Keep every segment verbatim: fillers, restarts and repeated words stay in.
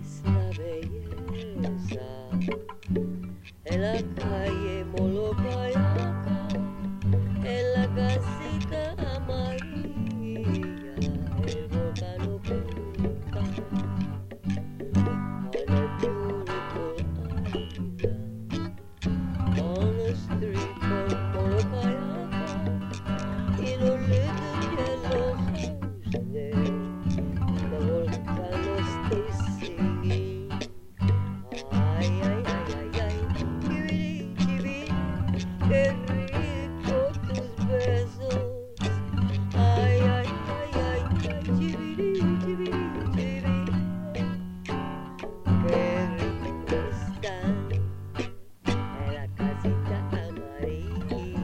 es la belleza en la calle Molopayaca, en la casita amarilla, el volcán oculta on a beautiful island, on the street of Molopayaca, in a little yellow house there, the volcano stays singing. Ay, ay, ay, ay, ay, chiviri, chiviri, qué rico tus besos. Ay, ay, ay, ay, ay, chiviri, chiviri, chiviri, qué rico están en la casita amarilla,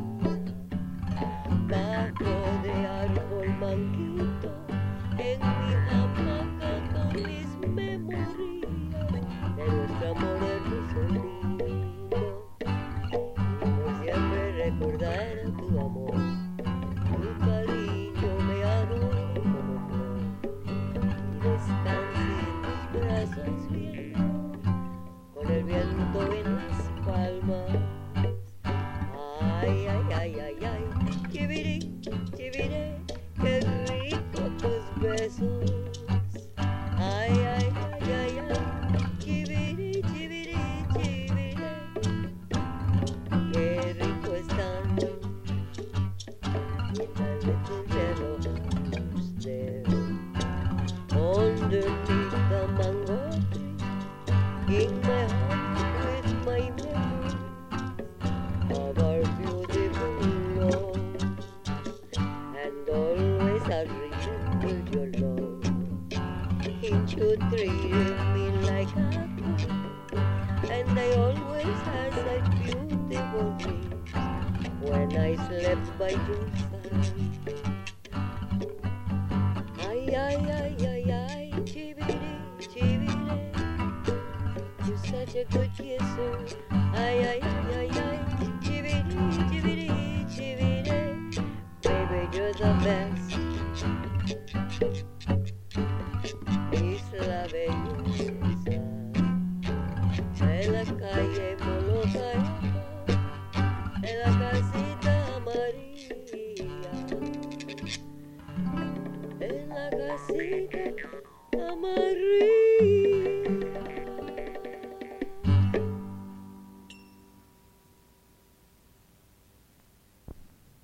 bajo de árbol manguito, en mi hamaca con mis memorias de nuestro amor hermoso lindo, y por siempre recordar tu amor, tu cariño me adoro como flor, y descanse en tus brazos viendo, con el viento en las palmas. Ay, ay, ay, ay, ay, chiviri, chivire, qué rico tus besos. Ay, ay, ay, ay, ay, chiviri, chiviri, chivire, qué rico están in the little yellow house there, underneath the mango tree, in my heart with my memories of our beautiful love, and always I remember your love. Ain't you treated me like a queen, and I always had such beautiful dreams when I slept by your side. Ay, ay, ay, ay, ay, chiviri, chivire, you're such a good kisser. Ay, ay, ay, ay, ay, chiviri, chiviri, chivire, baby, you're the best.